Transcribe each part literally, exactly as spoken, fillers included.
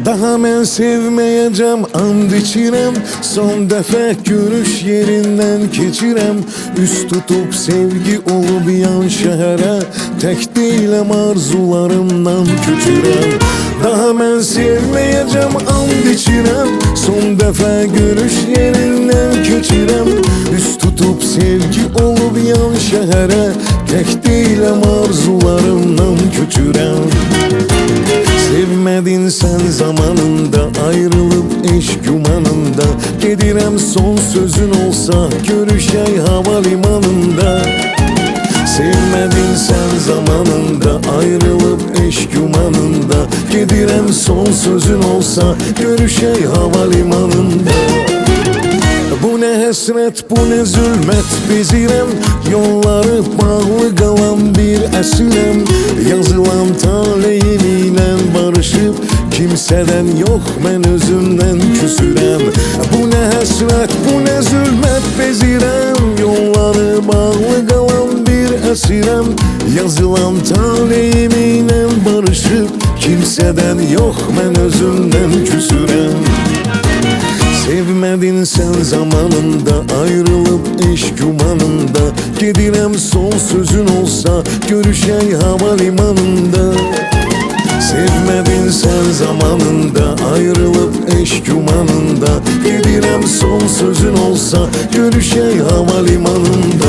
Daha mən sevməyəcəm, and içirəm. Son dəfə görüş yerindən keçirəm. Üst tutub sevgi olub yan şəhərə, tək deyiləm arzularımdan köçürəm. Daha mən sevməyəcəm, and içirəm. Son dəfə görüş yerindən keçirəm. Üst tutub sevgi olub yan şəhərə, tək deyiləm arzularımdan köçürəm. Sevmedin sen zamanında, ayrılıp eş gümanında. Gedirəm son sözün olsa, görüşək havalimanında. Sevmedin sen zamanında, ayrılıp eş gümanında. Gedirəm son sözün olsa, görüşək havalimanında. Bu ne həsrət, bu ne zülmət, bezirəm. Yolları bağlı qalan bir əsirəm. Yazılan taleyim ilə barışıb, kimsədən yox, mən özümdən küsürəm. Bu ne həsrət, bu ne zülmət, bezirəm. Yolları bağlı qalan bir əsirəm. Yazılan taleyim ilə barışıb, kimsədən yox, mən özümdən küsürəm. Sevmedin sen zamanında, ayrılıp eş gümanında. Gedirəm son sözün olsa, görüşək havalimanında. Sevmedin sen zamanında, ayrılıp eş gümanında. Gedirəm son sözün olsa, görüşək havalimanında.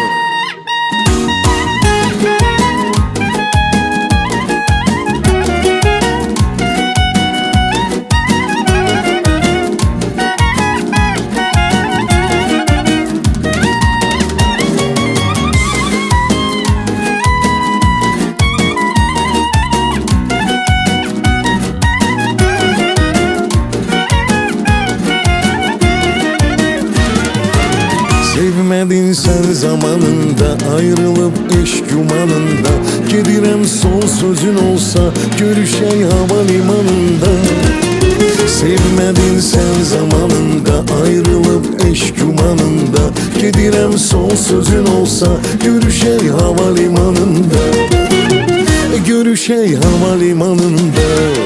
Sevmedin sen zamanında, ayrılıp eş gümanında. Gedirəm son sözün olsa, görüşək havalimanında. Sevmedin sen zamanında, ayrılıp eş gümanında. Gedirəm son sözün olsa, görüşək havalimanında. Görüşək havalimanında.